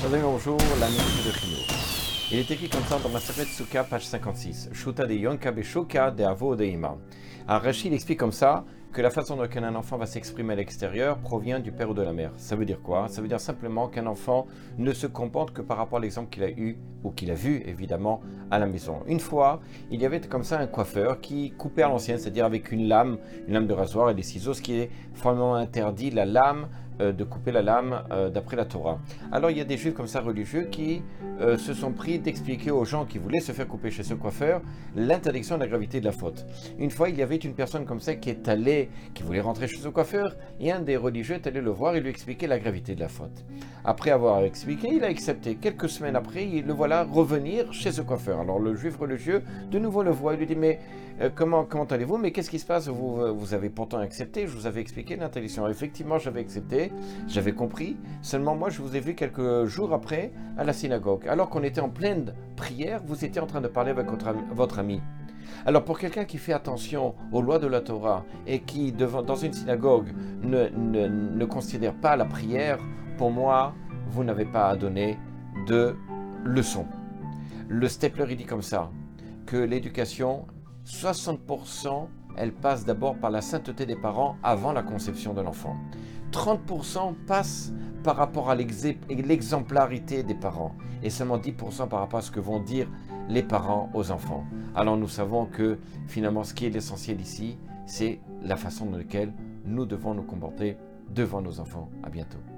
Chers amis, bonjour, la minute de Chinour. Il est écrit comme ça dans Maseret Sukkah, page 56. Shuta de Yonka Beshuka de Avo de Ima. Alors Rachid explique comme ça que la façon dont un enfant va s'exprimer à l'extérieur provient du père ou de la mère. Ça veut dire quoi? Ça veut dire simplement qu'un enfant ne se comporte que par rapport à l'exemple qu'il a eu ou qu'il a vu évidemment à la maison. Une fois, il y avait comme ça un coiffeur qui coupait à l'ancienne, c'est-à-dire avec une lame de rasoir et des ciseaux, ce qui est formellement interdit, la lame, de couper la lame d'après la Torah. Alors il y a des juifs comme ça religieux qui se sont pris d'expliquer aux gens qui voulaient se faire couper chez ce coiffeur l'interdiction de la gravité de la faute. Une fois il y avait une personne comme ça qui voulait rentrer chez ce coiffeur et un des religieux est allé le voir et lui expliquer la gravité de la faute. Après avoir expliqué, il a accepté. Quelques semaines après, le voilà revenir chez ce coiffeur. Alors le juif religieux de nouveau le voit et lui dit mais comment allez-vous? Mais qu'est-ce qui se passe? Vous avez pourtant accepté, je vous avais expliqué l'interdiction. Effectivement j'avais accepté, j'avais compris, seulement moi je vous ai vu quelques jours après à la synagogue. Alors qu'on était en pleine prière, vous étiez en train de parler avec votre ami. Alors pour quelqu'un qui fait attention aux lois de la Torah et qui dans une synagogue ne considère pas la prière, pour moi, vous n'avez pas à donner de leçons. Le Stepler il dit comme ça, que l'éducation, 60%, elle passe d'abord par la sainteté des parents avant la conception de l'enfant. 30% passe par rapport à l'exemplarité des parents et seulement 10% par rapport à ce que vont dire les parents aux enfants. Alors nous savons que finalement ce qui est l'essentiel ici, c'est la façon dans laquelle nous devons nous comporter devant nos enfants. À bientôt.